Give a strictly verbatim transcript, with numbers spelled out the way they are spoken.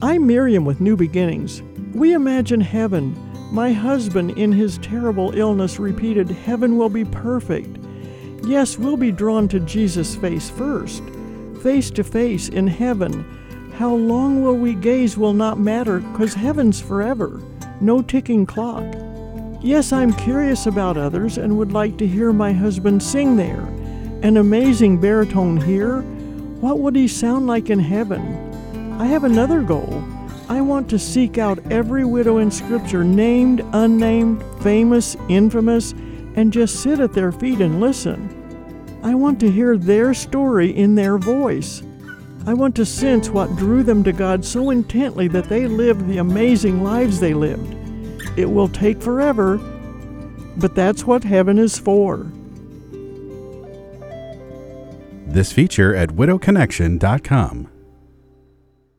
I'm Miriam with New Beginnings. We imagine heaven. My husband, in his terrible illness, repeated, "Heaven will be perfect." Yes, we'll be drawn to Jesus' face first. Face to face in heaven. How long will we gaze will not matter, 'cause heaven's forever. No ticking clock. Yes, I'm curious about others and would like to hear my husband sing there. An amazing baritone here. What would he sound like in heaven? I have another goal. I want to seek out every widow in Scripture, named, unnamed, famous, infamous, and just sit at their feet and listen. I want to hear their story in their voice. I want to sense what drew them to God so intently that they lived the amazing lives they lived. It will take forever, but that's what heaven is for. This feature at widow connection dot com.